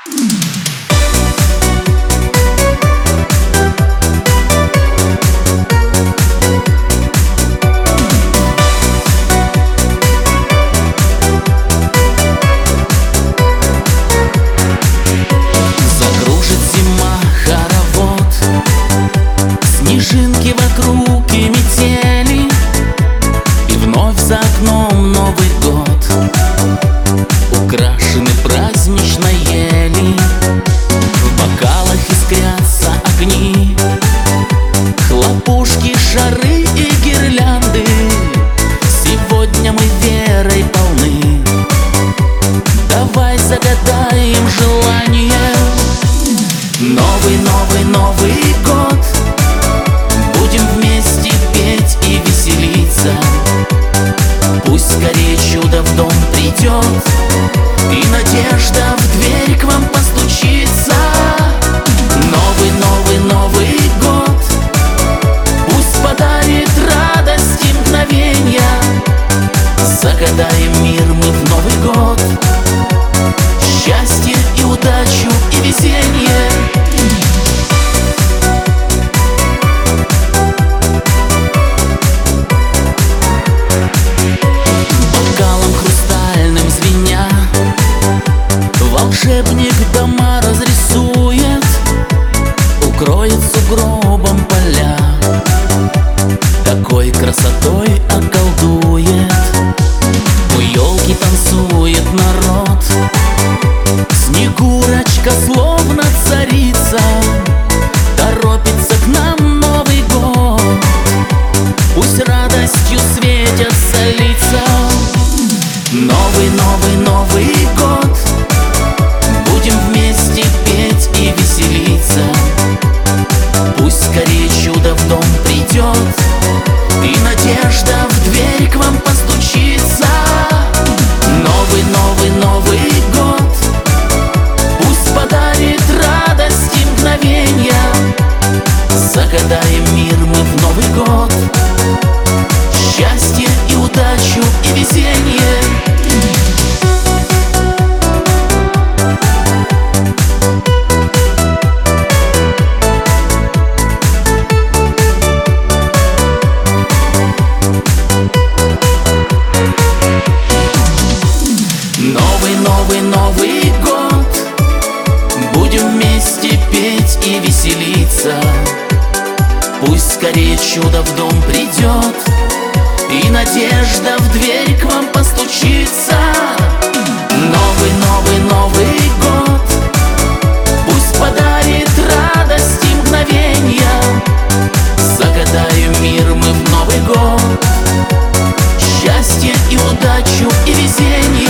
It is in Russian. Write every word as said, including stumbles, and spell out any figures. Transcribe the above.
Закружит зима хоровод, снежинки вокруг и метели, и вновь за окном Новый год, украшены праздничной ели. В бокалах искрятся огни, хлопушки, шары и гирлянды. Сегодня мы верой полны, давай загадаем желание. Новый, новый, Новый год, будем вместе петь и веселиться. Пусть скорее чудо в дом придет, и надежда в дверь к вам постучится. Новый, новый, Новый год, пусть подарит радость и мгновенья. Загадаем мир мы в Новый год, счастье и удачу и везенье. Бокалом хрустальным звеня, волшебник дома разрисует, укроет сугробом поля, такой красотой околдует. У елки танцует народ, Снегурочка словно царица, торопится к нам Новый год, пусть радостью светятся лица. Новый, новый, Новый год, будем вместе петь и веселиться. Пусть скорее чудо в дом придет, и надежда в дверь к вам постучится. Новый, новый, Новый год, пусть подарит радость и мгновенья. Загадаем мир мы в Новый год, счастье и удачу и везенье. Новый, новый, Новый год, будем вместе петь и веселиться. Пусть скорее чудо в дом придет, и надежда в дверь к вам постучится. Новый, новый, Новый год, пусть подарит радость и мгновенья. Загадаем мир мы в Новый год, счастье и удачу и везенье.